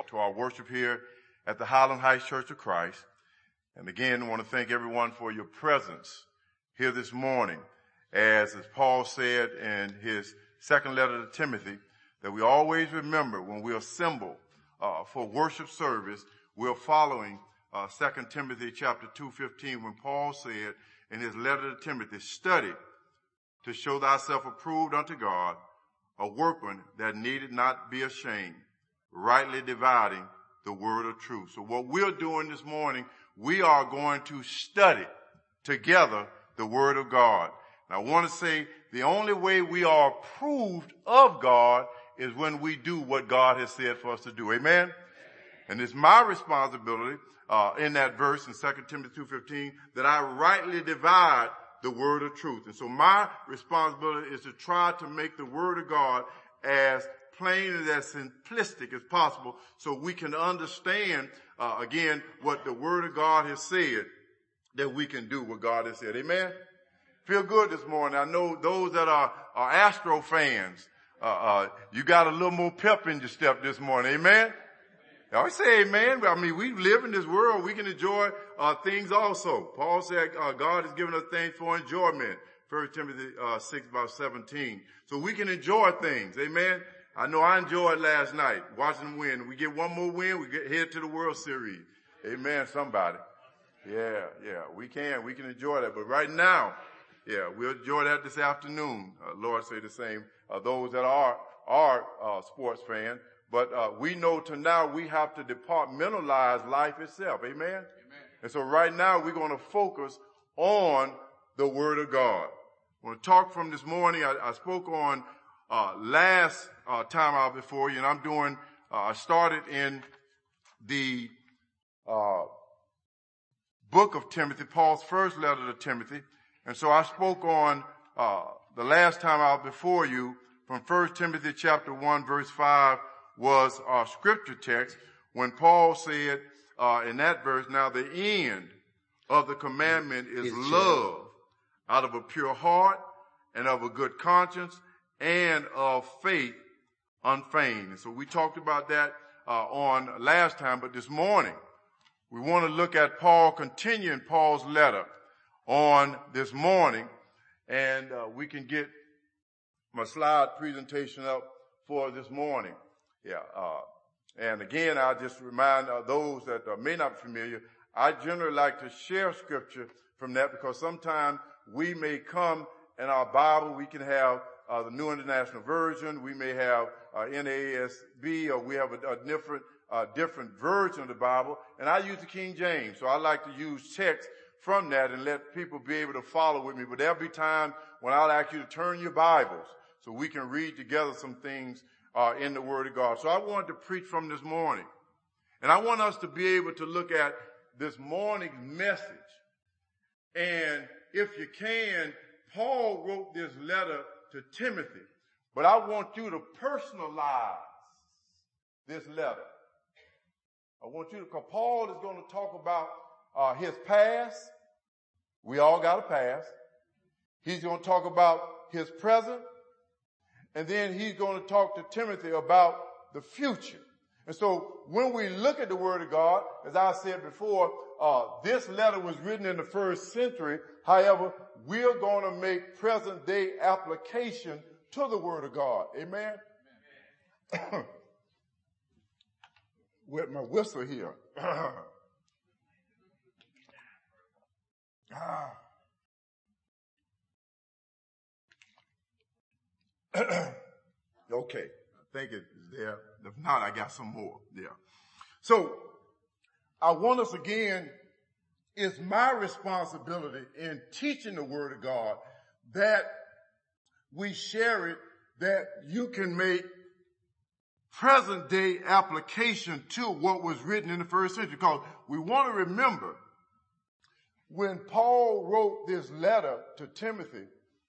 to our worship here at the Highland Heights Church of Christ. And again, I want to thank everyone for your presence here this morning. As Paul said in his second letter to Timothy, that we always remember when we assemble for worship service, we're following 2 Timothy chapter 2:15, when Paul said in his letter to Timothy, study to show thyself approved unto God, a workman that needed not be ashamed, rightly dividing the word of truth. So what we're doing this morning, we are going to study together the word of God. And I want to say the only way we are approved of God is when we do what God has said for us to do. Amen? And it's my responsibility in that verse in 2 Timothy 2:15 that I rightly divide the word of truth. And so my responsibility is to try to make the word of God as plain and as simplistic as possible so we can understand, again, what the word of God has said, that we can do what God has said. Amen? Feel good this morning. I know those that are Astro fans, you got a little more pep in your step this morning. Amen? I always say amen. I mean, we live in this world. We can enjoy things also. Paul said God has given us things for enjoyment. 1 Timothy 6 about 17. So we can enjoy things. Amen. I know I enjoyed last night watching them win. We get one more win, we get head to the World Series. Amen, somebody. Yeah, we can enjoy that. But right now, we'll enjoy that this afternoon. Lord say the same. Those that are sports fans. But we know to now we have to departmentalize life itself. Amen? Amen. And so right now we're going to focus on the Word of God. I want to talk from this morning. I spoke on last time out before you, and I'm doing, I started in the book of Timothy, Paul's first letter to Timothy. And so I spoke on the last time out before you from 1 Timothy chapter 1 verse 5 was our scripture text when Paul said in that verse, now the end of the commandment is love out of a pure heart and of a good conscience and of faith unfeigned. And so we talked about that on last time, but this morning we want to look at Paul, continuing Paul's letter on this morning, and we can get my slide presentation up for this morning. And again, I'll just remind those that may not be familiar, I generally like to share scripture from that because sometimes we may come in our Bible, we can have the New International Version, we may have NASB, or we have a different version of the Bible, and I use the King James, so I like to use text from that and let people be able to follow with me. But there'll be times when I'll ask you to turn your Bibles so we can read together some things in the Word of God. So I wanted to preach from this morning. And I want us to be able to look at this morning's message. And if you can, Paul wrote this letter to Timothy. But I want you to personalize this letter. I want you to, because Paul is going to talk about his past. We all got a past. He's going to talk about his present. And then he's going to talk to Timothy about the future. And so when we look at the Word of God, as I said before, this letter was written in the first century. However, we're going to make present day application to the Word of God. Amen? With my whistle here. Okay, I think it's there. If not, I got some more. So I want us again, it's my responsibility in teaching the Word of God that we share it, that you can make present day application to what was written in the first century. Because we want to remember when Paul wrote this letter to Timothy,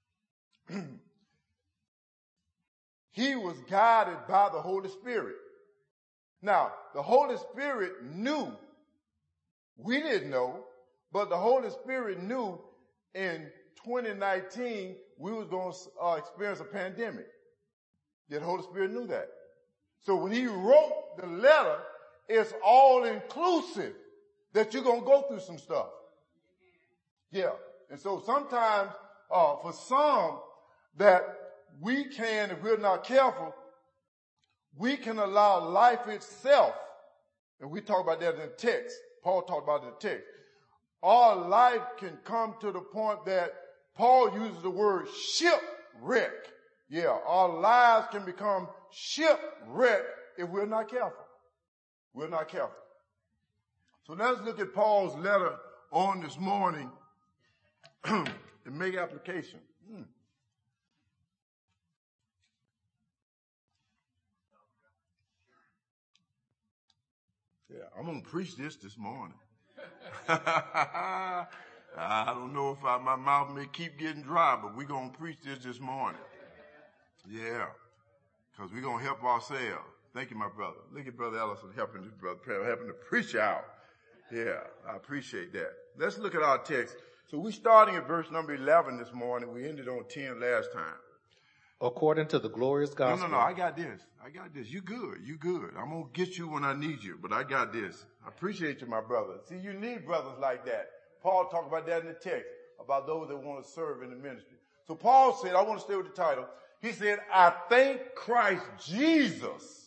he was guided by the Holy Spirit. Now, the Holy Spirit knew, we didn't know, but the Holy Spirit knew in 2019 we was going to experience a pandemic. The Holy Spirit knew that. So when he wrote the letter, it's all inclusive that you're going to go through some stuff. Yeah. And so sometimes, for some that we can, if we're not careful, we can allow life itself, and we talk about that in the text. Paul talked about it in the text. Our life can come to the point that Paul uses the word shipwreck. Yeah, our lives can become shipwrecked if we're not careful. We're not careful. So let's look at Paul's letter on this morning and make application. Yeah, I'm going to preach this morning. I don't know if my mouth may keep getting dry, but we're going to preach this morning. Yeah, because we're going to help ourselves. Thank you, my brother. Look at Brother Ellison helping this brother, helping to preach out. Yeah, I appreciate that. Let's look at our text. So we're starting at verse number 11 this morning. We ended on 10 last time. According to the glorious gospel. No, I got this. You good. I'm going to get you when I need you, but I got this. I appreciate you, my brother. See, you need brothers like that. Paul talked about that in the text, about those that want to serve in the ministry. So Paul said, I want to stay with the title. He said, I thank Christ Jesus,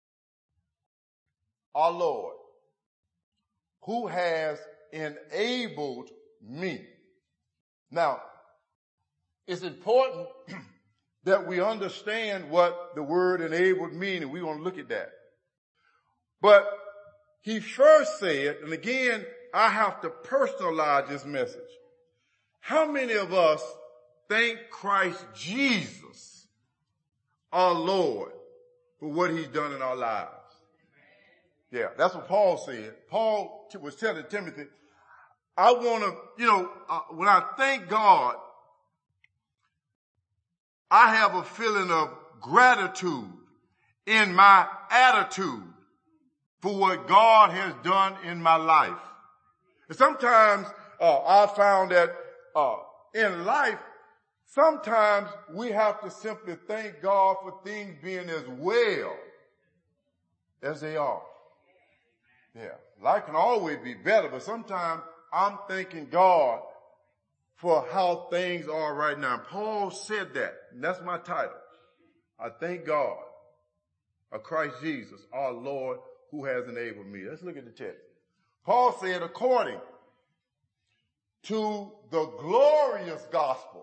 our Lord, who has enabled me. Now, it's important that we understand what the word enabled means, and we're going to look at that. But he first said, and again, I have to personalize this message. How many of us thank Christ Jesus, our Lord, for what he's done in our lives? Yeah, that's what Paul said. Paul was telling Timothy, I want to, when I thank God, I have a feeling of gratitude in my attitude for what God has done in my life. And sometimes I found that in life, sometimes we have to simply thank God for things being as well as they are. Yeah, life can always be better, but sometimes I'm thanking God for how things are right now. Paul said that, and that's my title. I thank God of Christ Jesus, our Lord, who has enabled me. Let's look at the text. Paul said, according to the glorious gospel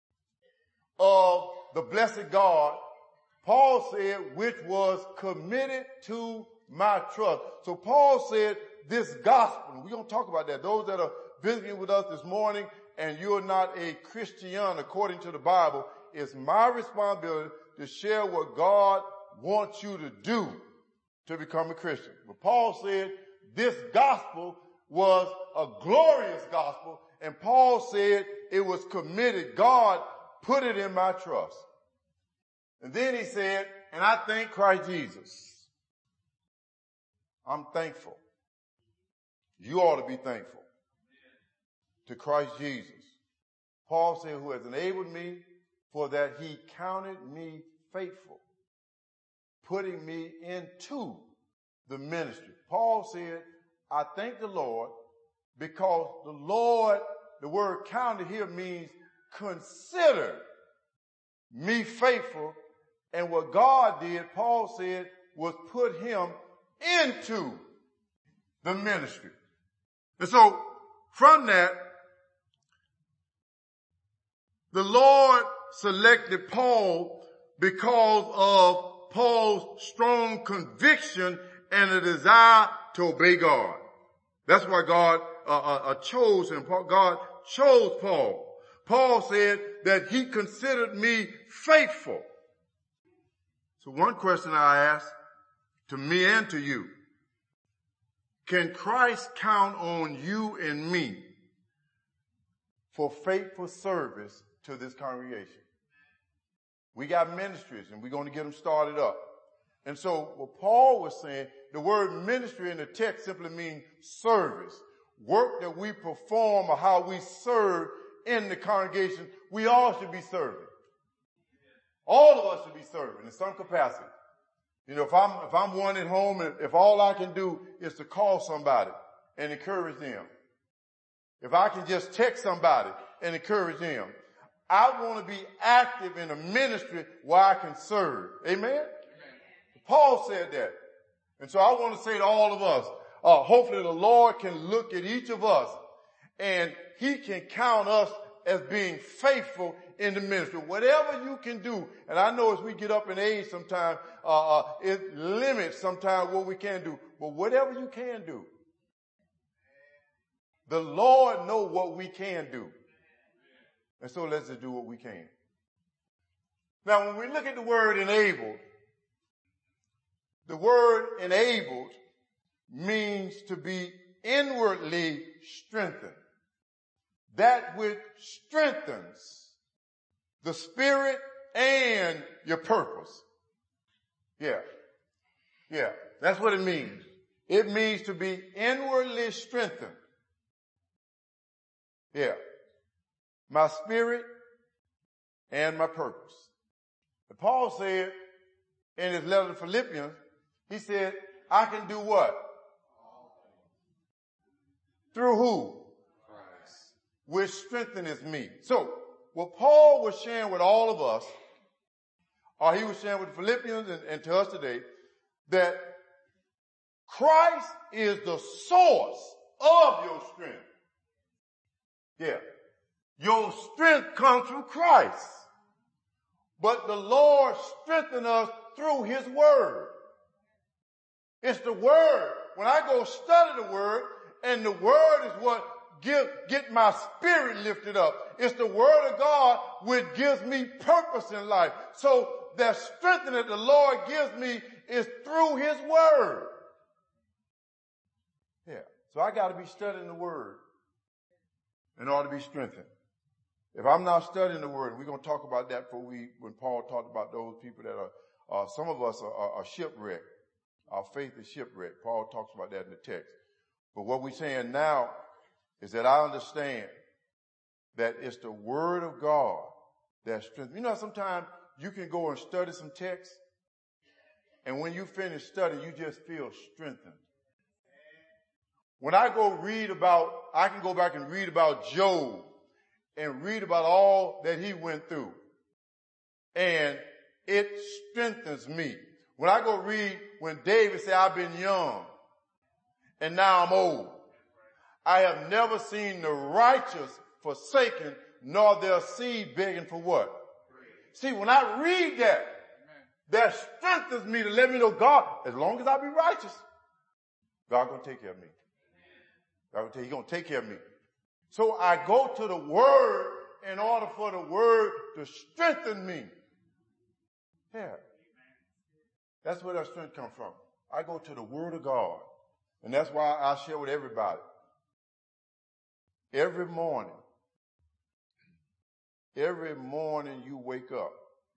of the blessed God, Paul said, which was committed to my trust. So Paul said, this gospel, and we're going to talk about that. Those that are visiting with us this morning and you're not a Christian according to the Bible, it's my responsibility to share what God wants you to do to become a Christian. But Paul said this gospel was a glorious gospel, and Paul said it was committed. God put it in my trust. And then he said, and I thank Christ Jesus. I'm thankful. You ought to be thankful to Christ Jesus. Paul said, who has enabled me, for that he counted me faithful, putting me into the ministry. Paul said, I thank the Lord because the Lord, the word counted here means consider me faithful. And what God did, Paul said, was put him into the ministry. And so from that, the Lord selected Paul because of Paul's strong conviction and a desire to obey God. That's why God chose him. God chose Paul. Paul said that he considered me faithful. So one question I ask to me and to you, can Christ count on you and me for faithful service to this congregation? We got ministries and we're going to get them started up. And so what Paul was saying, the word ministry in the text simply means service. Work that we perform or how we serve in the congregation, we all should be serving. All of us should be serving in some capacity. You know, if I'm one at home and if all I can do is to call somebody and encourage them, if I can just text somebody and encourage them, I want to be active in a ministry where I can serve. Amen? Amen. Paul said that. And so I want to say to all of us, hopefully the Lord can look at each of us and he can count us as being faithful in the ministry. Whatever you can do, and I know as we get up in age sometimes, it limits sometimes what we can do, but whatever you can do, the Lord knows what we can do. And so let's just do what we can. Now, when we look at the word enabled, the word enabled means to be inwardly strengthened. That which strengthens the spirit and your purpose. Yeah. That's what it means. It means to be inwardly strengthened. Yeah. My spirit and my purpose. And Paul said in his letter to Philippians, he said, I can do what? Through who? Christ. Which strengtheneth me. So, what Paul was sharing with all of us, or he was sharing with the Philippians and to us today, that Christ is the source of your strength. Yeah. Your strength comes from Christ. But the Lord strengthens us through his word. It's the word. When I go study the word, and the word is what get my spirit lifted up. It's the word of God which gives me purpose in life. So that strength that the Lord gives me is through his word. Yeah. So I got to be studying the word in order to be strengthened. If I'm not studying the word, we're going to talk about that when Paul talked about those people that are, some of us are shipwrecked. Our faith is shipwrecked. Paul talks about that in the text. But what we're saying now is that I understand that it's the word of God that strengthens. You know, sometimes you can go and study some text, and when you finish studying, you just feel strengthened. When I I can go back and read about Job and read about all that he went through, and it strengthens me. When I go read when David said, I've been young and now I'm old. I have never seen the righteous forsaken, nor their seed begging for what? See, when I read that strengthens me to let me know God, as long as I be righteous, God gonna take care of me. He's gonna take care of me. So I go to the word in order for the word to strengthen me. Yeah. That's where that strength comes from. I go to the word of God. And that's why I share with everybody. Every morning you wake up,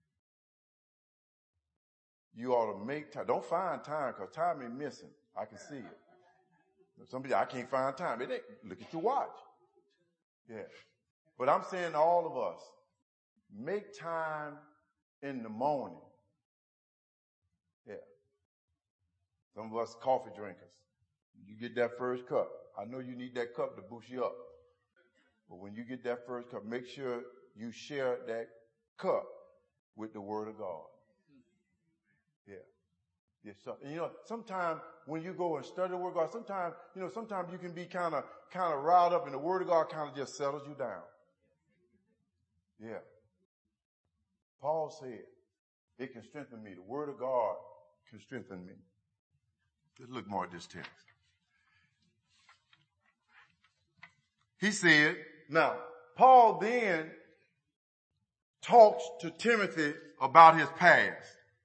you ought to make time. Don't find time, because time ain't missing. I can see it. Some people, I can't find time. Look at your watch. Yeah. But I'm saying to all of us, make time in the morning. Yeah. Some of us coffee drinkers. You get that first cup. I know you need that cup to boost you up. But when you get that first cup, make sure you share that cup with the word of God. Yeah. Yes, sir. And sometimes when you go and study the word of God, sometimes you can be kind of riled up, and the word of God kind of just settles you down. Yeah. Paul said, it can strengthen me. The word of God can strengthen me. Let's look more at this text. He said, now, Paul then talks to Timothy about his past.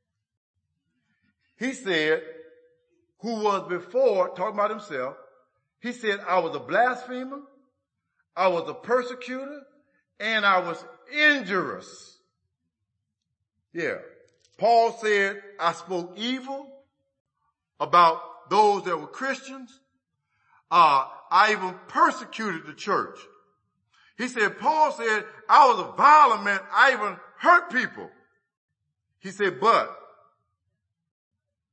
He said, who was before, talking about himself, he said, I was a blasphemer, I was a persecutor, and I was injurious. Yeah. Paul said, I spoke evil about those that were Christians. I even persecuted the church. He said, Paul said, I was a violent man. I even hurt people. He said, but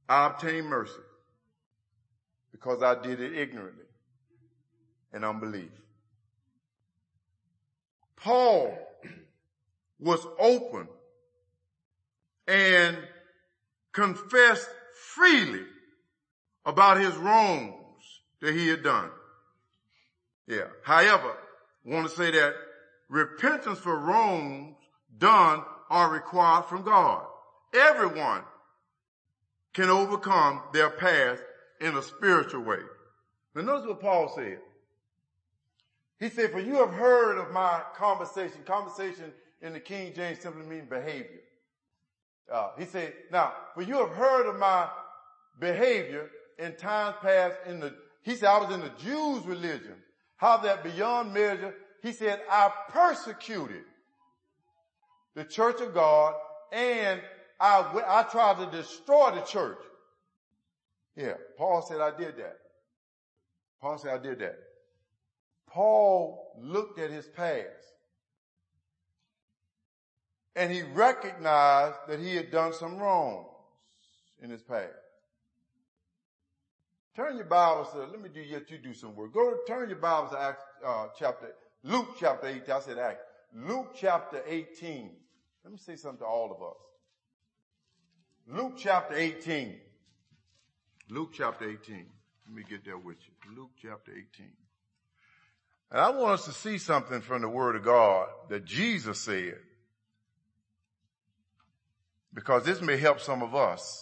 I obtained mercy because I did it ignorantly and unbelief. Paul was open and confessed freely about his wrongs that he had done. Yeah. However, I want to say that repentance for wrongs done are required from God. Everyone can overcome their past in a spiritual way. Now notice what Paul said. He said, for you have heard of my conversation. Conversation in the King James simply means behavior. He said, now, for you have heard of my behavior in times past he said, I was in the Jews' religion. How that beyond measure, he said, I persecuted the church of God and I tried to destroy the church. Yeah, Paul said I did that. Paul said I did that. Paul looked at his past and he recognized that he had done some wrongs in his past. Turn your Bibles to, let me let you do some work. Turn your Bibles to Luke chapter 18. I said Acts. Luke chapter 18. Let me say something to all of us. Luke chapter 18. Luke chapter 18. Let me get there with you. Luke chapter 18. And I want us to see something from the Word of God that Jesus said, because this may help some of us.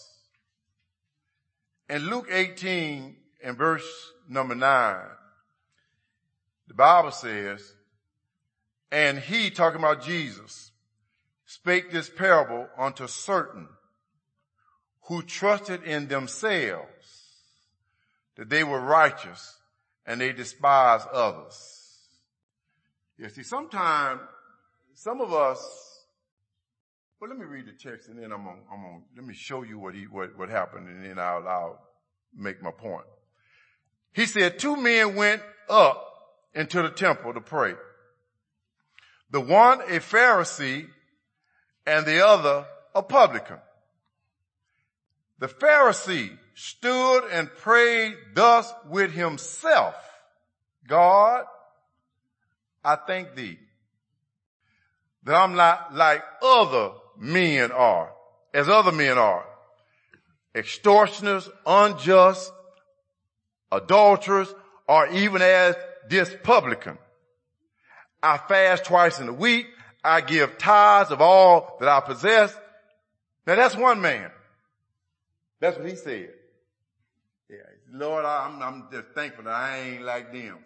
In Luke 18 and verse number 9, the Bible says, and he, talking about Jesus, spake this parable unto certain who trusted in themselves that they were righteous and they despised others. You see, sometimes some of us, well, let me read the text and then let me show you what happened and then I'll make my point. He said, 2 men went up into the temple to pray. The one a Pharisee and the other a publican. The Pharisee stood and prayed thus with himself. God, I thank thee that I'm not like other men are, as other men are, extortioners, unjust, adulterers, or even as this publican. I fast twice in a week. I give tithes of all that I possess. Now that's one man. That's what he said. Yeah, Lord, I'm just thankful that I ain't like them.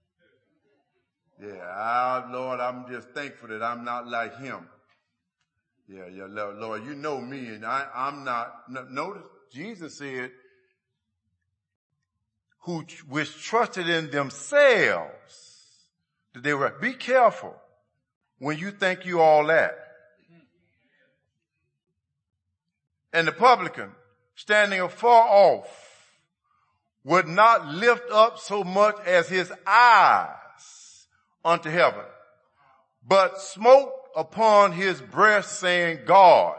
Yeah, Lord, I'm just thankful that I'm not like him. Yeah, Lord, you know me and I'm not. Notice Jesus said, which trusted in themselves that they were. Be careful when you think you all that. And the publican, standing afar off, would not lift up so much as his eyes unto heaven, but smote upon his breast, saying, God,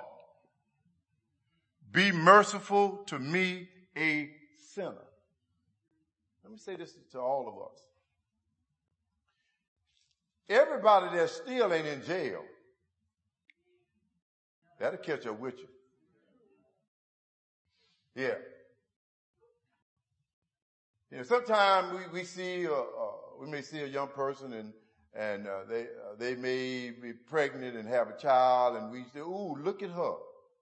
be merciful to me, a sinner. Let me say this to all of us. Everybody that still ain't in jail, that'll catch up with you. Yeah. You know, sometimes we may see a young person and they may be pregnant and have a child, and we say, "Ooh, look at her."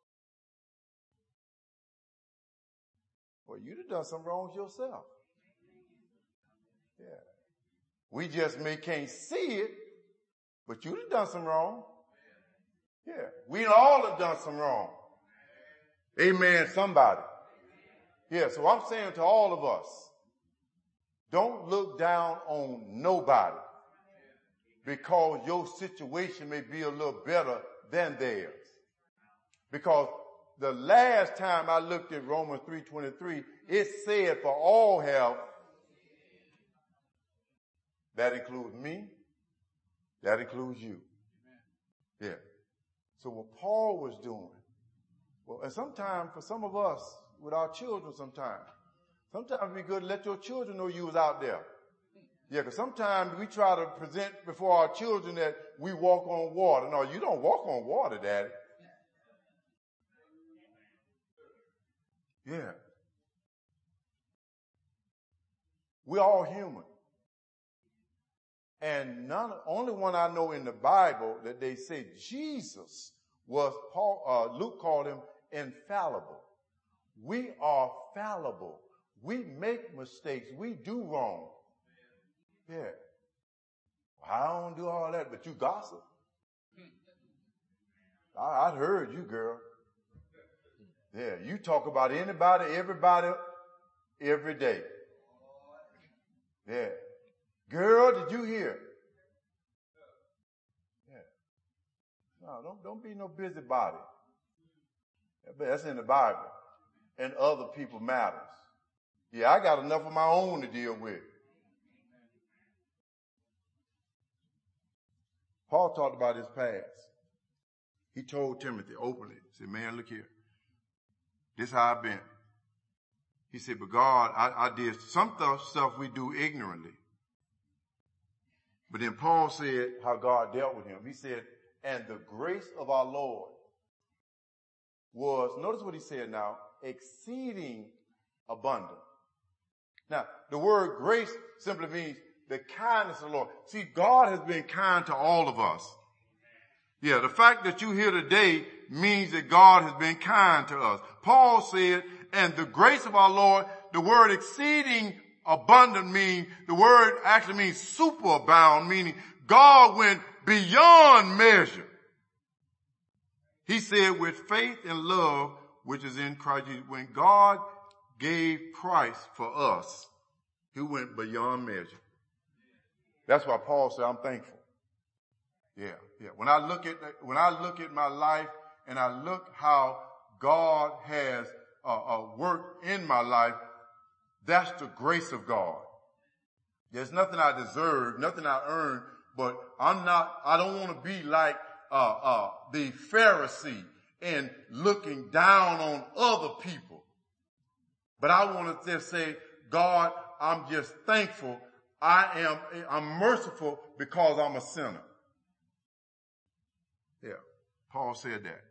Well, you'd have done something wrong yourself. Yeah. We just can't see it, but you'd have done something wrong. Yeah. We all have done something wrong. Amen, somebody. Yeah, so I'm saying to all of us, don't look down on nobody because your situation may be a little better than theirs. Because the last time I looked at Romans 3:23, it said for all have. That includes me. That includes you. Yeah. So what Paul was doing, well, and sometimes for some of us, with our children sometimes. Sometimes it'd be good to let your children know you was out there. Yeah, because sometimes we try to present before our children that we walk on water. No, you don't walk on water, Daddy. Yeah. We're all human. And only one I know in the Bible that they say Jesus was, Luke called him infallible. We are fallible. We make mistakes. We do wrong. Yeah. I don't do all that, but you gossip. I heard you, girl. Yeah, you talk about anybody, everybody, every day. Yeah. Girl, did you hear? Yeah. No, don't be no busybody. That's in the Bible. And other people matters. Yeah, I got enough of my own to deal with. Paul talked about his past. He told Timothy openly, he said, man, look here. This is how I've been. He said, but God, I did some stuff we do ignorantly. But then Paul said how God dealt with him. He said, and the grace of our Lord was, notice what he said now, exceeding abundant. Now, the word grace simply means the kindness of the Lord. See, God has been kind to all of us. Yeah, the fact that you're here today means that God has been kind to us. Paul said, and the grace of our Lord, the word exceeding abundant means, the word actually means superabound, meaning God went beyond measure. He said with faith and love, which is in Christ Jesus, when God gave Christ for us, he went beyond measure. That's why Paul said, I'm thankful. Yeah. When I look at my life and I look how God has worked in my life, that's the grace of God. There's nothing I deserve, nothing I earn, but I don't want to be like the Pharisee and looking down on other people. But I want to just say, God, I'm just thankful. I'm merciful because I'm a sinner. Yeah, Paul said that.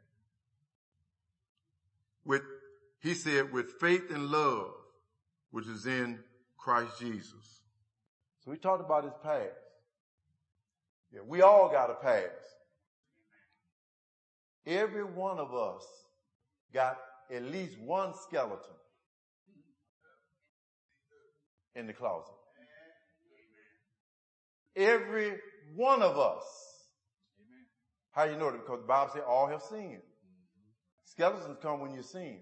He said with faith and love, which is in Christ Jesus. So he talked about his past. Yeah, we all got a past. Every one of us got at least one skeleton in the closet. Every one of us. How you know that? Because the Bible says all have sinned. Skeletons come when you sin.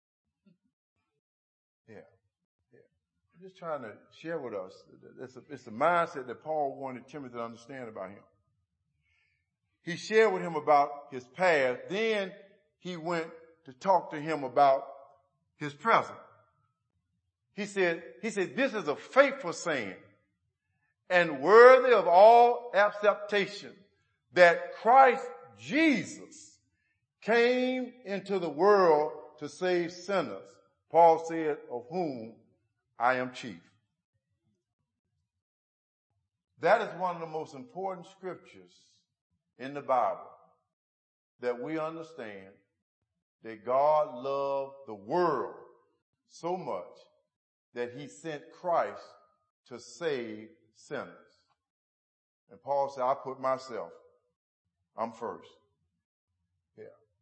Yeah. I'm just trying to share with us. It's the mindset that Paul wanted Timothy to understand about him. He shared with him about his past. Then he went to talk to him about his present. He said, this is a faithful saying and worthy of all acceptation that Christ Jesus came into the world to save sinners. Paul said, of whom I am chief. That is one of the most important scriptures in the Bible, that we understand that God loved the world so much that he sent Christ to save sinners. And Paul said, I put myself, I'm first. Yeah.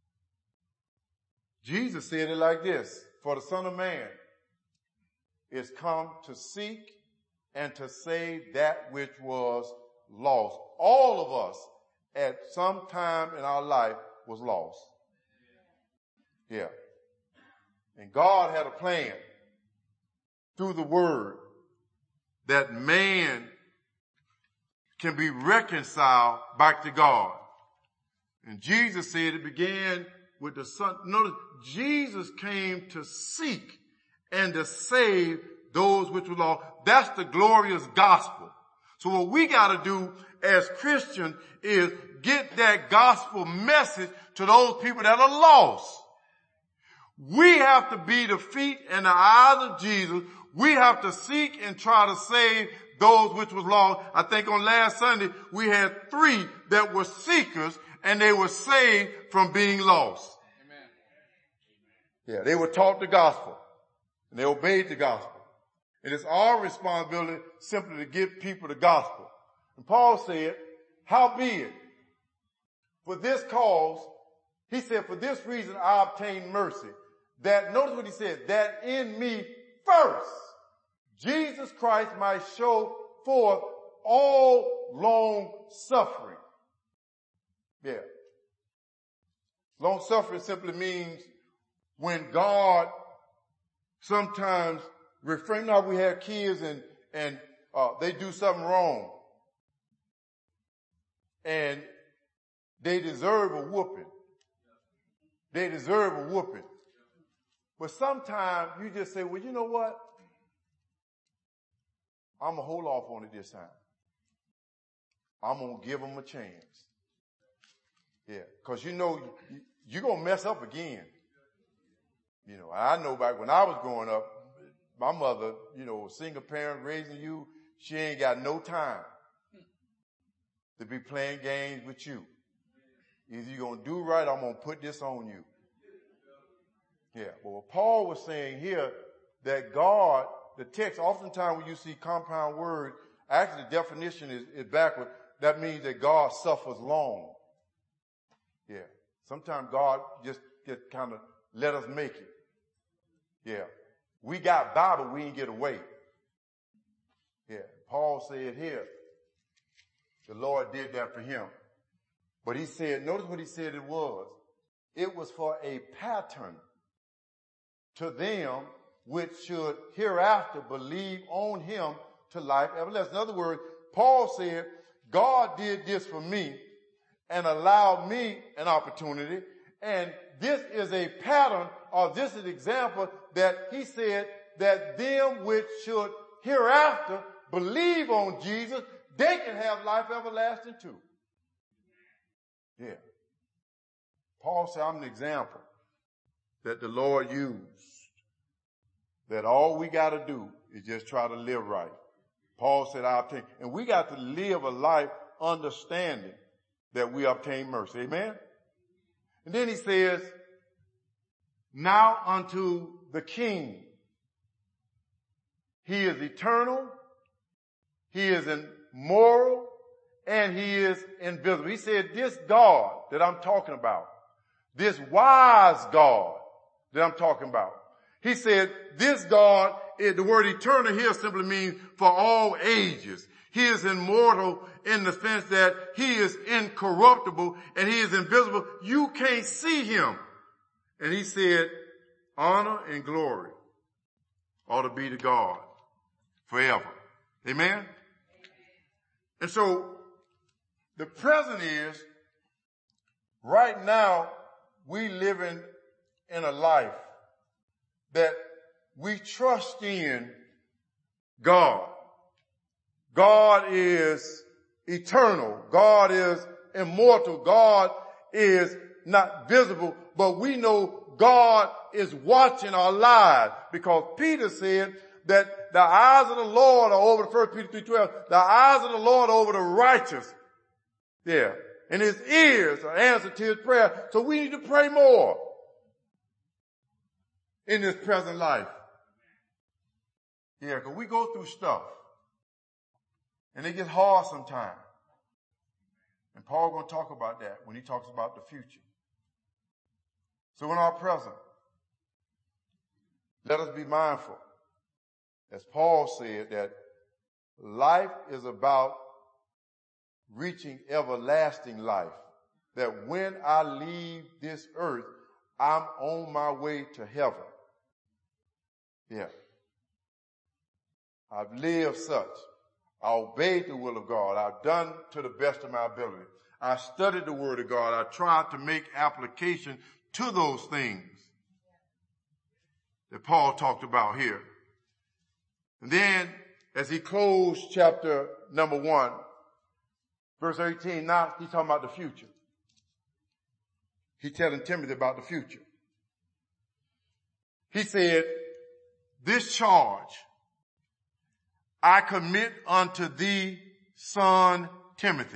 Jesus said it like this, for the Son of Man is come to seek and to save that which was lost. All of us at some time in our life was lost. Yeah. And God had a plan through the word that man can be reconciled back to God. And Jesus said it began with the Son. Notice, Jesus came to seek and to save those which were lost. That's the glorious gospel. So what we got to do as Christians is get that gospel message to those people that are lost. We have to be the feet and the eyes of Jesus. We have to seek and try to save those which was lost. I think on last Sunday we had 3 that were seekers and they were saved from being lost. Amen. Yeah, they were taught the gospel and they obeyed the gospel. And it's our responsibility simply to give people the gospel. And Paul said, howbeit, for this cause, he said, for this reason I obtained mercy. That, notice what he said, that in me first, Jesus Christ might show forth all long suffering. Yeah. Long suffering simply means when God sometimes refrain. Now we have kids and they do something wrong. And they deserve a whooping. They deserve a whooping. But sometimes you just say, well, you know what? I'm going to hold off on it this time. I'm going to give them a chance. Yeah, because you know, you're going to mess up again. You know, I know back when I was growing up, my mother, you know, single parent raising you, she ain't got no time to be playing games with you. Either you're going to do right, or I'm going to put this on you. Yeah, but what Paul was saying here, that God, the text, oftentimes when you see compound words, actually the definition is backward. That means that God suffers long. Yeah, sometimes God just kind of let us make it. Yeah, we got by, but we didn't get away. Yeah, Paul said here, the Lord did that for him. But he said, notice what he said it was. It was for a pattern to them which should hereafter believe on him to life everlasting. In other words, Paul said, God did this for me and allowed me an opportunity. And this is a pattern, or this is an example that he said that them which should hereafter believe on Jesus, they can have life everlasting too. Yeah. Paul said, I'm an example that the Lord used. That all we got to do is just try to live right. Paul said, I obtain. And we got to live a life understanding that we obtain mercy. Amen? And then he says, now unto the King. He is eternal. He is immortal. And he is invisible. He said, this God that I'm talking about, this wise God that I'm talking about, he said, this God, the word eternal here simply means for all ages. He is immortal in the sense that he is incorruptible and he is invisible. You can't see him. And he said, honor and glory ought to be to God forever. Amen? And so, the present is, right now, we living in a life that we trust in God. God is eternal. God is immortal. God is not visible, but we know God is watching our lives, because Peter said that the eyes of the Lord are over, 1 Peter 3:12, the eyes of the Lord are over the righteous. Yeah. And his ears are answered to his prayer. So we need to pray more in this present life. Yeah, because we go through stuff. And it gets hard sometimes. And Paul going to talk about that when he talks about the future. So in our present, let us be mindful, as Paul said, that life is about reaching everlasting life. That when I leave this earth, I'm on my way to heaven. Yeah. I've lived such. I obeyed the will of God. I've done to the best of my ability. I studied the word of God. I tried to make application to those things that Paul talked about here. And then, as he closed chapter number 1, verse 18, now he's talking about the future. He's telling Timothy about the future. He said, this charge I commit unto thee, son Timothy,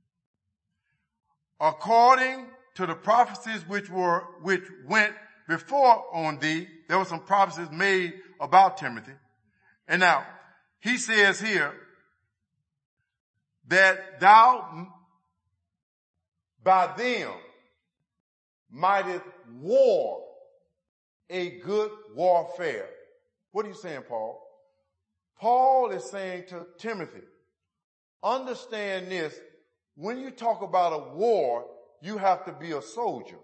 according to the prophecies which went before on thee. There were some prophecies made about Timothy. And now, he says here that thou by them mightest war a good warfare. What are you saying, Paul? Paul is saying to Timothy, understand this, when you talk about a war, you have to be a soldier.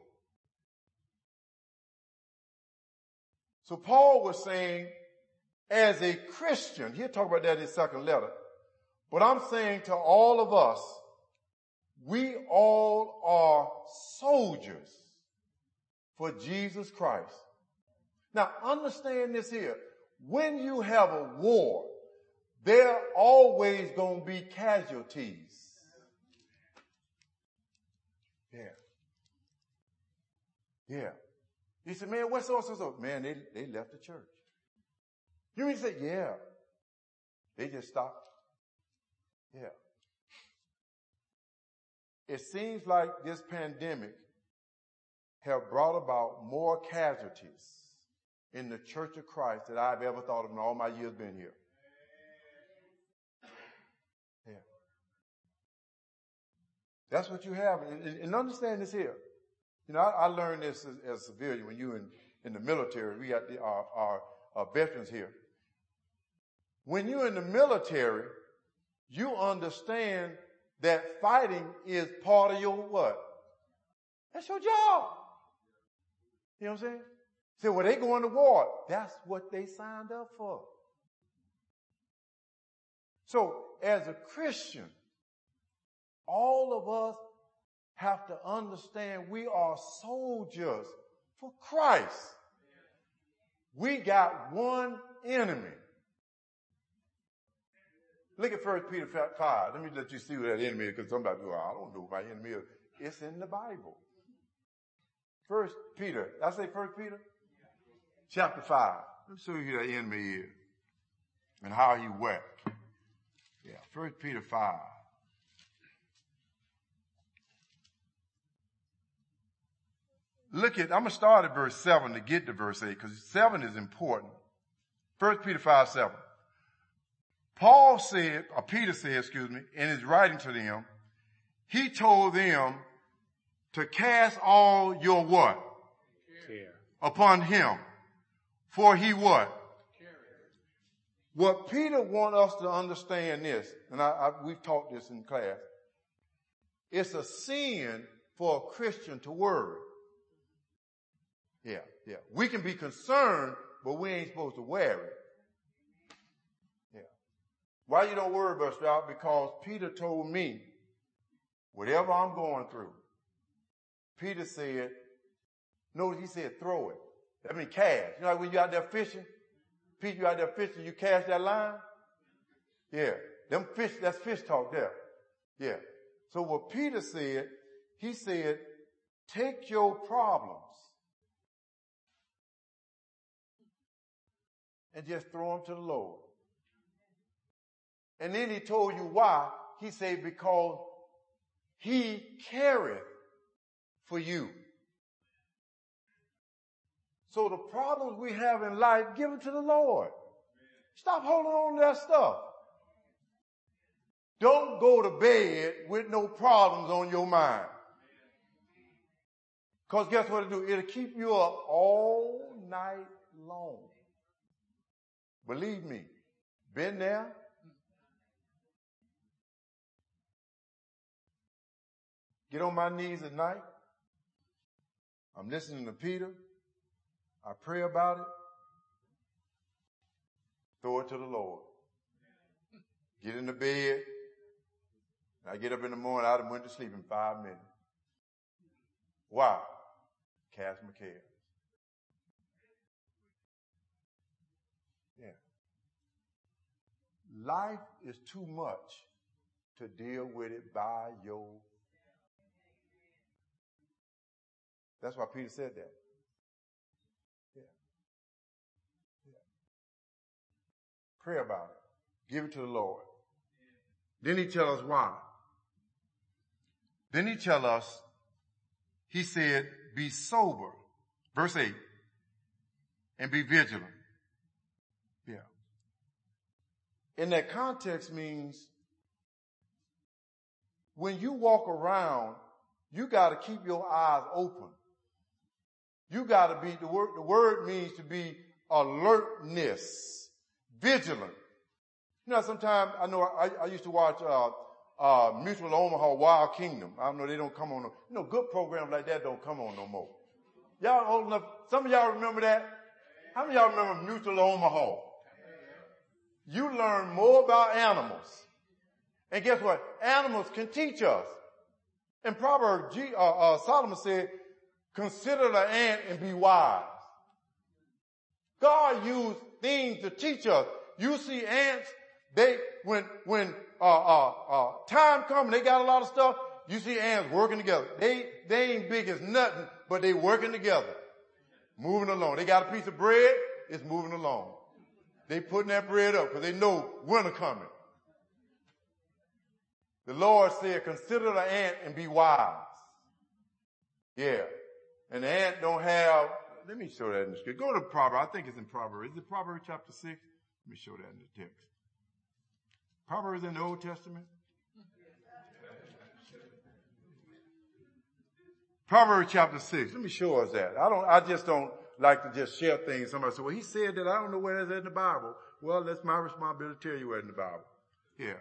So Paul was saying, as a Christian, he'll talk about that in his second letter, but I'm saying to all of us, we all are soldiers for Jesus Christ. Now understand this here. When you have a war, there are always going to be casualties. Yeah. You said, man, what's so? Man, they left the church. You mean to say, yeah. They just stopped. Yeah. It seems like this pandemic have brought about more casualties in the Church of Christ that I've ever thought of in all my years being here. Yeah. That's what you have. And understand this here. You know, I learned this as a civilian when you in the military. We got our veterans here. When you're in the military, you understand that fighting is part of your what? That's your job. You know what I'm saying? So when they go into war, that's what they signed up for. So as a Christian, all of us have to understand we are soldiers for Christ. We got one enemy. Look at 1 Peter 5. Let me let you see what that enemy is, because somebody goes, I don't know who my enemy is. It's in the Bible. 1 Peter. Did I say 1 Peter? Chapter 5. Let me show you who that enemy is and how he wept. Yeah, 1 Peter 5. Look at, I'm going to start at verse 7 to get to verse 8, because 7 is important. 1 Peter 5:7. Paul said, or Peter said, in his writing to them, he told them to cast all your what? Care. Upon him. For he what? Care. What Peter wants us to understand this, and we've taught this in class, it's a sin for a Christian to worry. Yeah. We can be concerned, but we ain't supposed to worry. Yeah. Why you don't worry about stuff? Because Peter told me, whatever I'm going through, Peter said, notice he said throw it. That means cast. You know, like when you out there fishing, Peter, you out there fishing, you cast that line? Yeah. Them fish, that's fish talk there. Yeah. So what Peter said, he said, take your problems and just throw them to the Lord. And then he told you why. He said, because he careth for you. So the problems we have in life, give them to the Lord. Stop holding on to that stuff. Don't go to bed with no problems on your mind. Because guess what it'll do? It'll keep you up all night long. Believe me, been there. Get on my knees at night. I'm listening to Peter. I pray about it. Throw it to the Lord. Get in the bed. I get up in the morning. I went to sleep in 5 minutes. Why? Cast my cares. Yeah. Life is too much to deal with it by yourself. That's why Peter said that. Yeah. Pray about it. Give it to the Lord. Then he tell us why. Then he tell us, he said, be sober. Verse 8. And be vigilant. Yeah. In that context means when you walk around, you got to keep your eyes open. You got to be, the word means to be alertness, vigilant. You know, sometimes I know I used to watch Mutual Omaha Wild Kingdom. I know they don't come on. You know, good programs like that don't come on no more. Y'all old enough. Some of y'all remember that. How many of y'all remember Mutual Omaha? You learn more about animals. And guess what? Animals can teach us. In Proverbs, Solomon said, consider the ant and be wise. God used things to teach us. You see ants, when time comes, they got a lot of stuff. You see ants working together. They ain't big as nothing, but they working together. Moving along. They got a piece of bread, it's moving along. They putting that bread up because they know winter coming. The Lord said, consider the ant and be wise. Yeah. And the ant don't have, let me show that in the scripture. Go to Proverbs. I think it's in Proverbs. Is it Proverbs chapter 6? Let me show that in the text. Proverbs in the Old Testament. Proverbs chapter 6. Let me show us that. I just don't like to just share things. Somebody said, well, he said that. I don't know where that's in the Bible. Well, that's my responsibility to tell you where it's in the Bible. Yeah.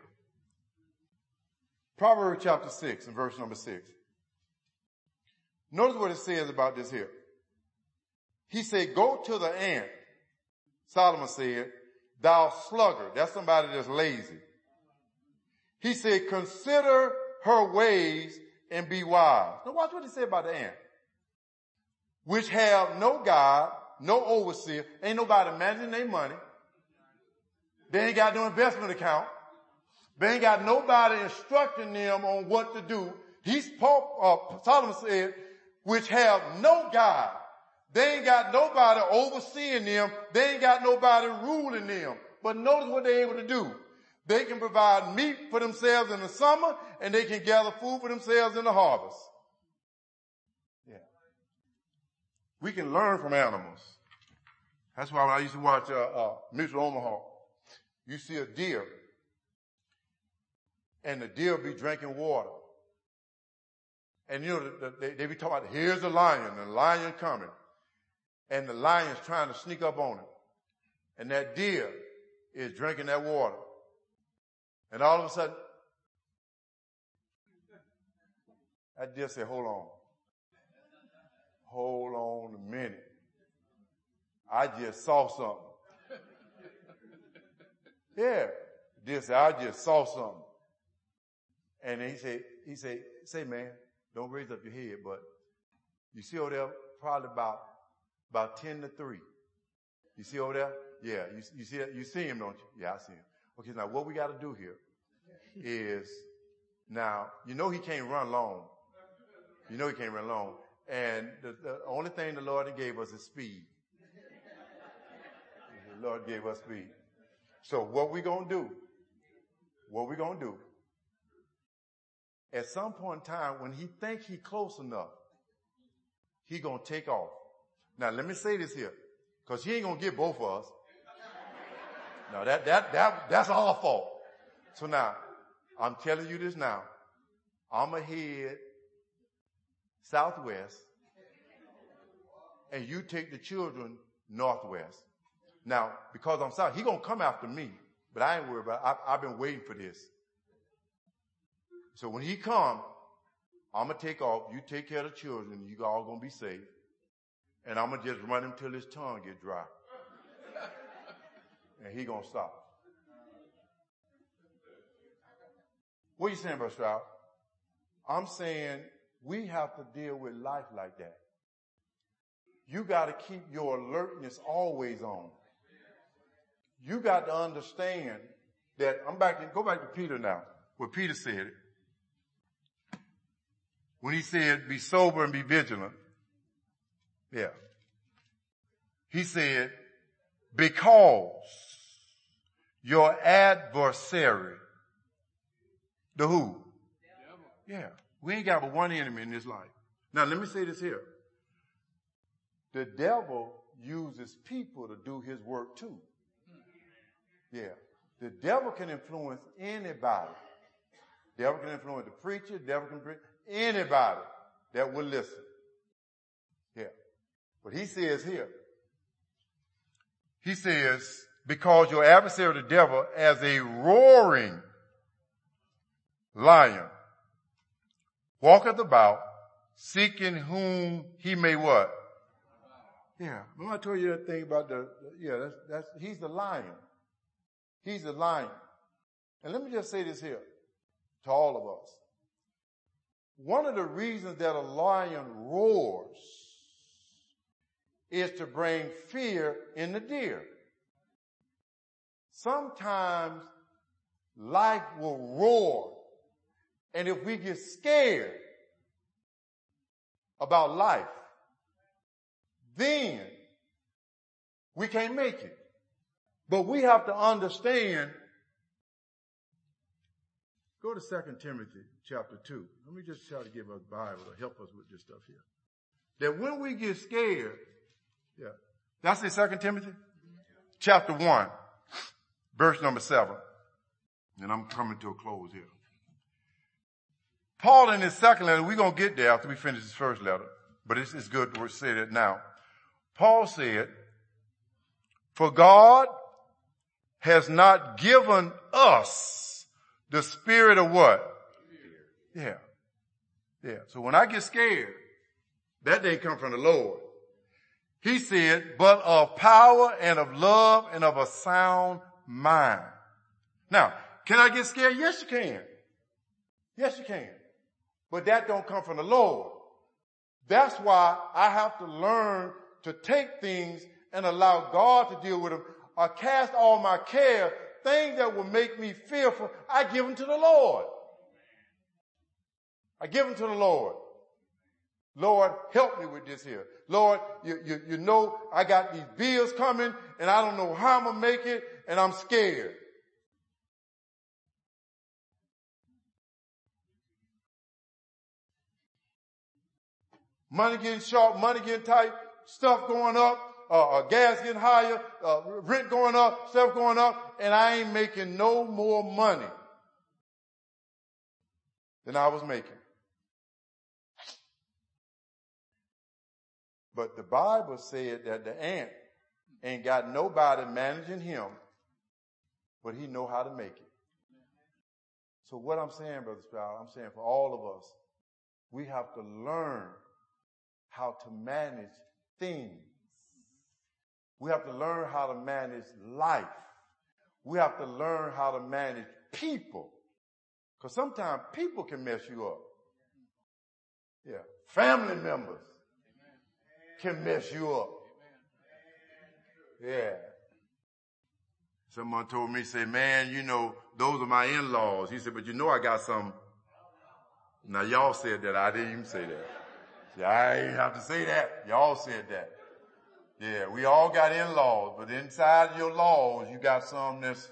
Proverbs chapter 6 and verse number 6. Notice what it says about this here. He said, go to the ant. Solomon said, thou sluggard. That's somebody that's lazy. He said, consider her ways and be wise. Now watch what he said about the ant. Which have no guide, no overseer. Ain't nobody managing their money. They ain't got no investment account. They ain't got nobody instructing them on what to do. Solomon said, which have no guide. They ain't got nobody overseeing them. They ain't got nobody ruling them. But notice what they're able to do. They can provide meat for themselves in the summer, and they can gather food for themselves in the harvest. Yeah. We can learn from animals. That's why when I used to watch Mutual Omaha, you see a deer, and the deer be drinking water. And you know, they be talking about, here's the lion coming. And the lion's trying to sneak up on him. And that deer is drinking that water. And all of a sudden, that deer said, hold on. Hold on a minute. I just saw something. Yeah. The deer said, I just saw something. And he said, say man, don't raise up your head, but you see over there, probably about 10 to 3. You see over there? Yeah, you see that? You see him, don't you? Yeah, I see him. Okay, now what we got to do here is, now, you know he can't run long. You know he can't run long. And the only thing the Lord gave us is speed. The Lord gave us speed. So what we gonna do, at some point in time, when he think he close enough, he gonna take off. Now let me say this here, because he ain't gonna get both of us. No, that's our fault. So now, I'm telling you this now. I'ma head southwest, and you take the children northwest. Now, because I'm south, he gonna come after me, but I ain't worried about it. I've been waiting for this. So when he come, I'm going to take off. You take care of the children. You all going to be safe. And I'm going to just run him till his tongue get dry. And he going to stop. What are you saying, Brother Stroud? I'm saying we have to deal with life like that. You got to keep your alertness always on. You got to understand that, go back to Peter now, where Peter said it. When he said, be sober and be vigilant. Yeah. He said, because your adversary. The who? Yeah. We ain't got but one enemy in this life. Now let me say this here. The devil uses people to do his work too. Yeah. The devil can influence anybody. The devil can influence the preacher. The devil can bring anybody that will listen. Yeah. But he says here, he says, because your adversary the devil as a roaring lion walketh about, seeking whom he may what? Yeah. Remember I told you that thing about he's the lion. He's the lion. And let me just say this here to all of us. One of the reasons that a lion roars is to bring fear in the deer. Sometimes life will roar, and if we get scared about life, then we can't make it. But we have to understand. Go to 2 Timothy chapter 2. Let me just try to give us a Bible to help us with this stuff here. That when we get scared, that's in 2 Timothy chapter 1, verse number 7. And I'm coming to a close here. Paul in his second letter, we're going to get there after we finish his first letter, but it's good to say that now. Paul said, for God has not given us the spirit of what? Fear. Yeah. So when I get scared, that didn't come from the Lord. He said, but of power and of love and of a sound mind. Now, can I get scared? Yes, you can. Yes, you can. But that don't come from the Lord. That's why I have to learn to take things and allow God to deal with them. I cast all my care, things that will make me fearful, I give them to the Lord. I give them to the Lord. Lord, help me with this here. Lord, you know I got these bills coming and I don't know how I'm going to make it and I'm scared. Money getting short, money getting tight, stuff going up, gas getting higher, rent going up, stuff going up, and I ain't making no more money than I was making. But the Bible said that the ant ain't got nobody managing him, but he know how to make it. So what I'm saying, Brother Sproul, I'm saying for all of us, we have to learn how to manage things. We have to learn how to manage life. We have to learn how to manage people. Because sometimes people can mess you up. Yeah. Family members can mess you up. Yeah. Someone told me, say, man, you know, those are my in-laws. He said, but you know I got some. Now y'all said that. I didn't even say that. See, I ain't have to say that. Y'all said that. Yeah, we all got in-laws, but inside your laws, you got some that's.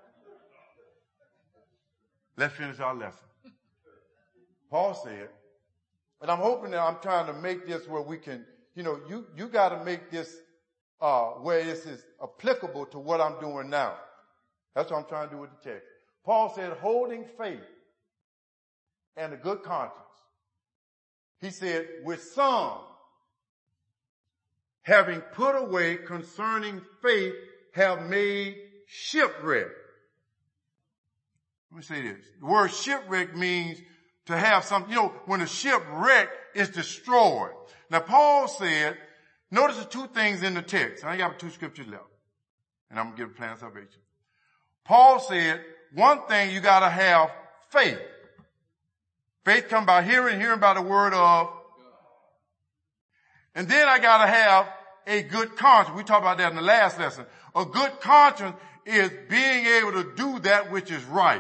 Let's finish our lesson. Paul said, and I'm hoping that I'm trying to make this where we can, you know, you got to make this where this is applicable to what I'm doing now. That's what I'm trying to do with the text. Paul said, holding faith and a good conscience. He said, with some, having put away concerning faith, have made shipwreck. Let me say this. The word shipwreck means to have something, you know, when a shipwreck is destroyed. Now, Paul said, notice the two things in the text. I got 2 scriptures left. And I'm going to give a plan of salvation. Paul said, one thing you got to have faith. Faith comes by hearing, hearing by the word of. And then I got to have a good conscience. We talked about that in the last lesson. A good conscience is being able to do that which is right.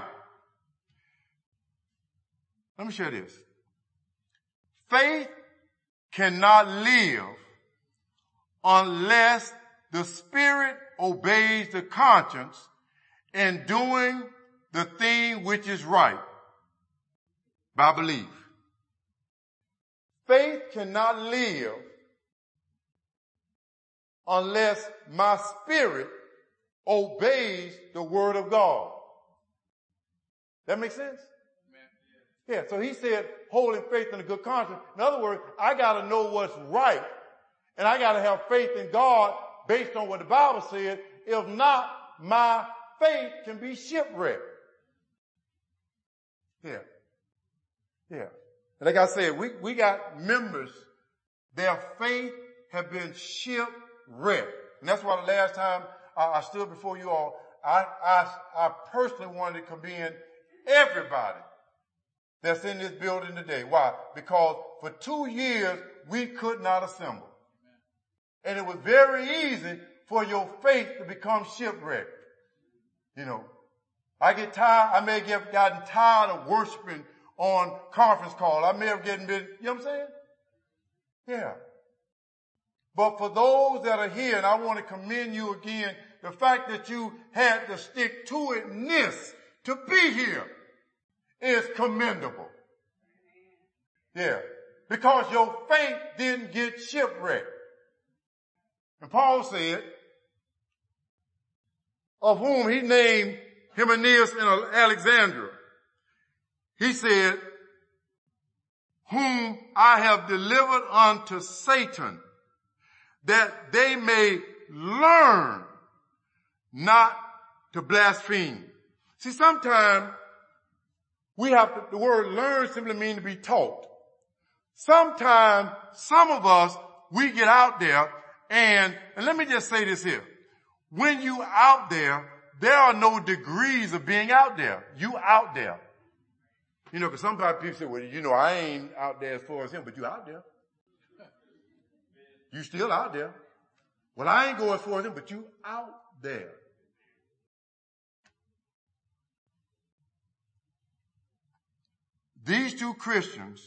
Let me share this. Faith cannot live unless the spirit obeys the conscience in doing the thing which is right by belief. Faith cannot live unless my spirit obeys the word of God. That makes sense? Yeah, so he said, holding faith and a good conscience. In other words, I got to know what's right, and I got to have faith in God based on what the Bible said. If not, my faith can be shipwrecked. Yeah. Yeah. And like I said, we got members, their faith have been shipwrecked. And that's why the last time I stood before you all, I personally wanted to commend everybody that's in this building today. Why? Because for 2 years, we could not assemble. And it was very easy for your faith to become shipwrecked. You know, I get tired. I may have gotten tired of worshiping on conference call. I may have gotten, you know what I'm saying? Yeah. But for those that are here, and I want to commend you again, the fact that you had to stick to itness to be here is commendable. Yeah. Because your faith didn't get shipwrecked. And Paul said, of whom he named Hymenaeus and Alexandra, he said, whom I have delivered unto Satan, that they may learn not to blaspheme. See, sometimes we have to, the word learn simply means to be taught. Sometimes some of us, we get out there and let me just say this here. When you out there, there are no degrees of being out there. You out there. You know, because sometimes people say, well, you know, I ain't out there as far as him, but you out there. You still out there. Well, I ain't going as far as him, but you out there. These two Christians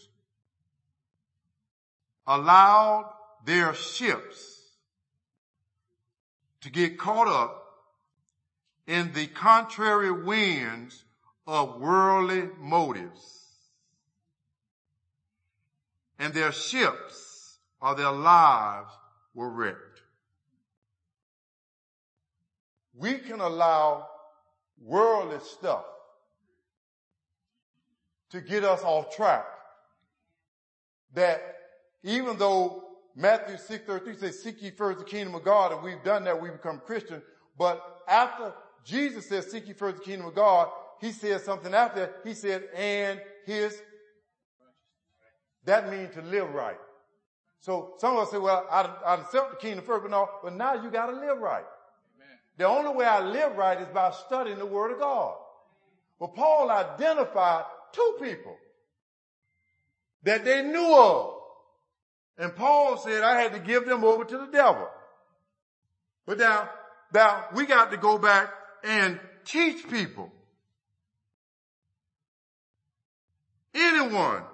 allowed their ships to get caught up in the contrary winds of worldly motives. And their ships or their lives were wrecked. We can allow worldly stuff to get us off track. That even though Matthew 6:33 says, seek ye first the kingdom of God, and we've done that, we become Christian. But after Jesus says, seek ye first the kingdom of God, he said something after that. He said, and his, that means to live right. So some of us say, well, I'd accept the kingdom first, but now you got to live right. Amen. The only way I live right is by studying the word of God. Well, Paul identified two people that they knew of. And Paul said, I had to give them over to the devil. But now we got to go back and teach people. Anyone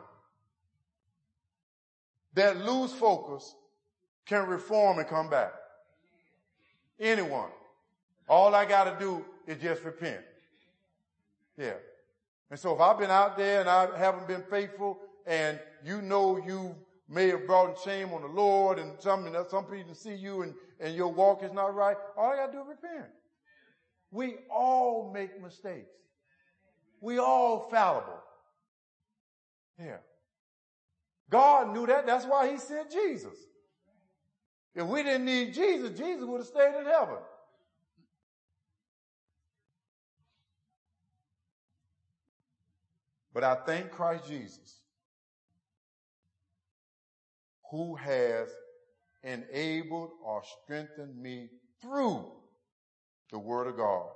that lose focus can reform and come back. Anyone. All I got to do is just repent. Yeah. And so if I've been out there and I haven't been faithful, and you know you may have brought shame on the Lord, and some people see you and your walk is not right, all I got to do is repent. We all make mistakes. We all fallible. Yeah. God knew that. That's why he sent Jesus. If we didn't need Jesus, Jesus would have stayed in heaven. But I thank Christ Jesus, who has enabled or strengthened me through the word of God.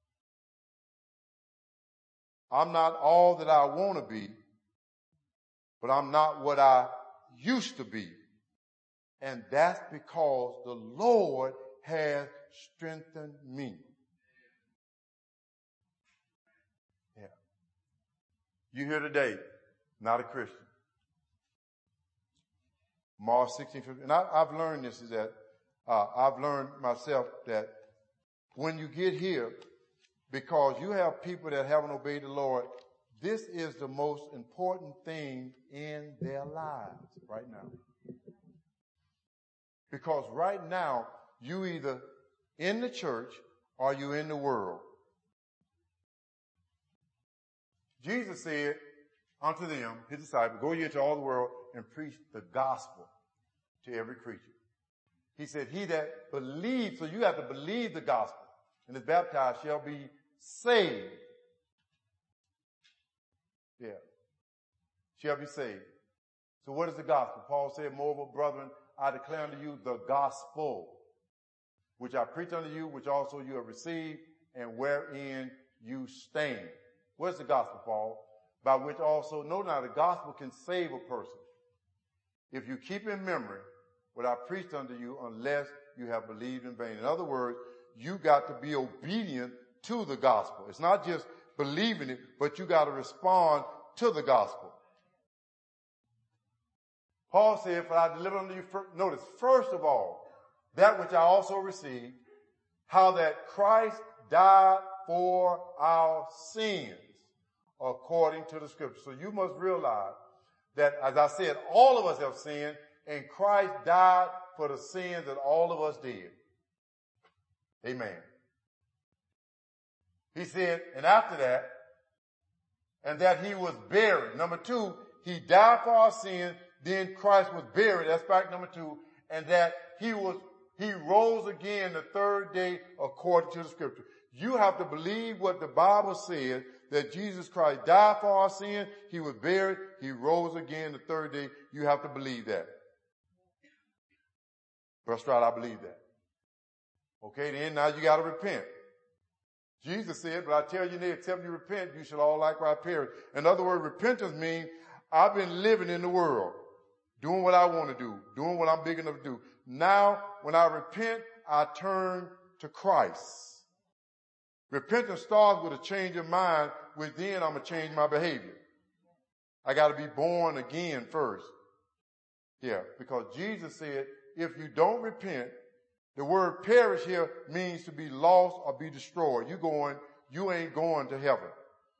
I'm not all that I want to be, but I'm not what I used to be. And that's because the Lord has strengthened me. Yeah. You here today, not a Christian. Mark 16:15. And I've learned this is that, I've learned myself that when you get here, because you have people that haven't obeyed the Lord. This is the most important thing in their lives right now. Because right now, you either in the church or you in the world. Jesus said unto them, his disciples, go ye into all the world and preach the gospel to every creature. He said, he that believes, so you have to believe the gospel and is baptized shall be saved. Yeah. Shall be saved. So what is the gospel? Paul said, moreover, brethren, I declare unto you the gospel, which I preach unto you, which also you have received, and wherein you stand. What is the gospel, Paul? By which also, no, now the gospel can save a person. If you keep in memory what I preached unto you, unless you have believed in vain. In other words, you got to be obedient to the gospel. It's not just believing it, but you got to respond to the gospel. Paul said, for I delivered unto you, notice, first of all, that which I also received, how that Christ died for our sins according to the scripture. So you must realize that, as I said, all of us have sinned, and Christ died for the sins that all of us did. Amen. He said, and after that, and that he was buried. Number two, he died for our sins, then Christ was buried. That's fact number two. And that he rose again the third day according to the scripture. You have to believe what the Bible says, that Jesus Christ died for our sins, he was buried, he rose again the third day. You have to believe that. That's right, I believe that. Okay, then now you got to repent. Jesus said, but I tell you, except you repent, you shall all likewise perish. In other words, repentance means I've been living in the world, doing what I want to do, doing what I'm big enough to do. Now, when I repent, I turn to Christ. Repentance starts with a change of mind, which then I'm going to change my behavior. I got to be born again first. Yeah, because Jesus said, if you don't repent, the word perish here means to be lost or be destroyed. You ain't going to heaven.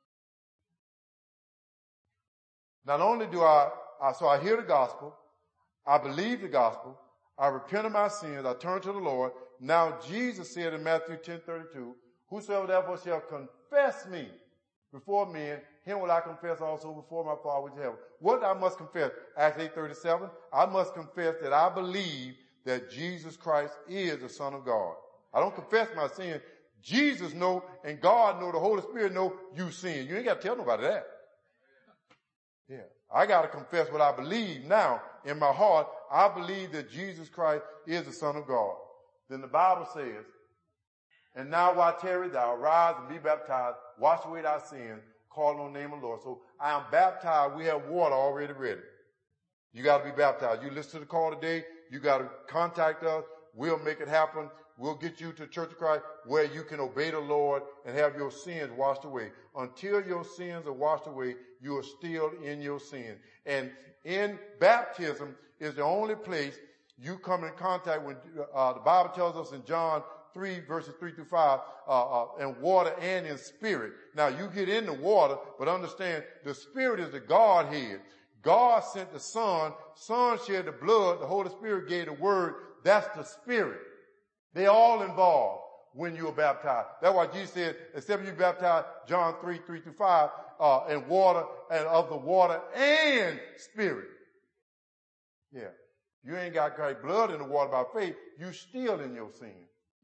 Not only do so I hear the gospel, I believe the gospel, I repent of my sins, I turn to the Lord. Now Jesus said in Matthew 10:32, whosoever therefore shall confess me before men, him will I confess also before my Father which is in heaven. What I must confess? Acts 8:37, I must confess that I believe that Jesus Christ is the Son of God. I don't confess my sin. Jesus know, and God know, the Holy Spirit know you sin. You ain't got to tell nobody that. Yeah. I got to confess what I believe now in my heart. I believe that Jesus Christ is the Son of God. Then the Bible says, and now while tarry thou, rise and be baptized, wash away thy sins, call on the name of the Lord. So I am baptized. We have water already ready. You got to be baptized. You listen to the call today. You got to contact us. We'll make it happen. We'll get you to Church of Christ where you can obey the Lord and have your sins washed away. Until your sins are washed away, you are still in your sin. And in baptism is the only place you come in contact with. The Bible tells us in John 3 verses 3-5, in water and in spirit. Now you get in the water, but understand the Spirit is the Godhead. God sent the Son. Son shed the blood. The Holy Spirit gave the word. That's the Spirit. They all involved when you are baptized. That's why Jesus said, except you baptized, John 3:3-5, in water and of the water and Spirit. Yeah. You ain't got blood in the water by faith. You still in your sin.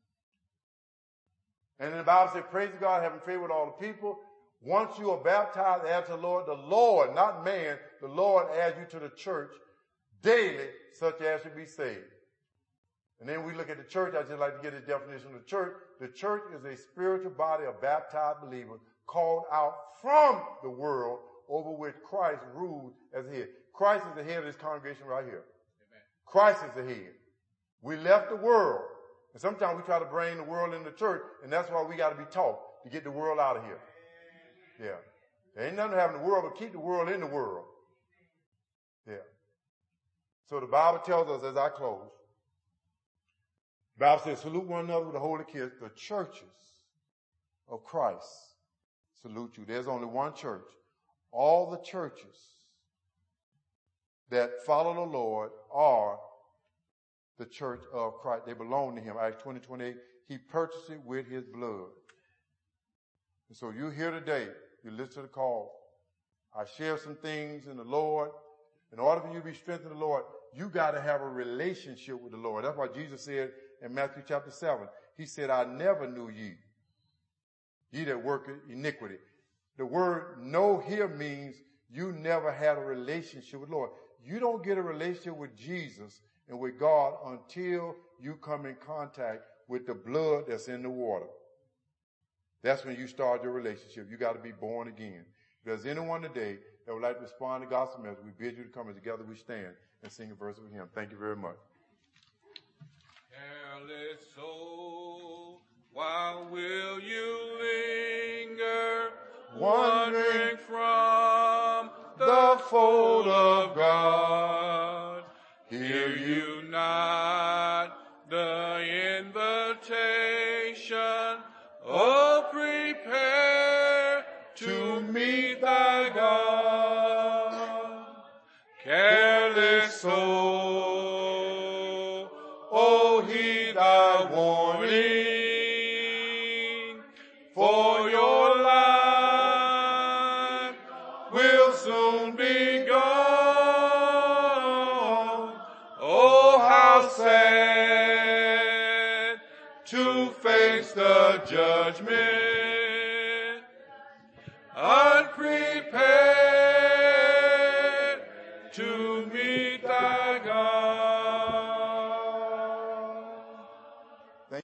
And then the Bible says, praise God, having favor with all the people. Once you are baptized, add to the Lord, not man, the Lord adds you to the church daily, such as should be saved. And then we look at the church. I just like to get the definition of the church. The church is a spiritual body of baptized believers called out from the world over which Christ rules as head. Christ is the head of this congregation right here. Amen. Christ is the head. We left the world. And sometimes we try to bring the world in the church, and that's why we got to be taught to get the world out of here. Yeah. There ain't nothing to have in the world, but keep the world in the world. Yeah. So the Bible tells us, as I close, the Bible says, salute one another with a holy kiss. The churches of Christ salute you. There's only one church. All the churches that follow the Lord are the church of Christ. They belong to him. Acts 20:28. He purchased it with his blood. And so you're here today. You listen to the call. I share some things in the Lord. In order for you to be strengthened in the Lord, you got to have a relationship with the Lord. That's why Jesus said in Matthew chapter 7, he said, I never knew ye, ye that work iniquity. The word know here means you never had a relationship with the Lord. You don't get a relationship with Jesus and with God until you come in contact with the blood that's in the water. That's when you start your relationship. You got to be born again. If there's anyone today that would like to respond to the gospel message, we bid you to come, and together we stand and sing a verse of hymn. Thank you very much. Careless soul, why will you linger, wandering from the fold of God? Hear you not the invitation? Oh, prepare to meet thy God. Careless soul, oh, heed thy warning, for your life will soon be gone. Oh, how sad to face the judgment unprepared.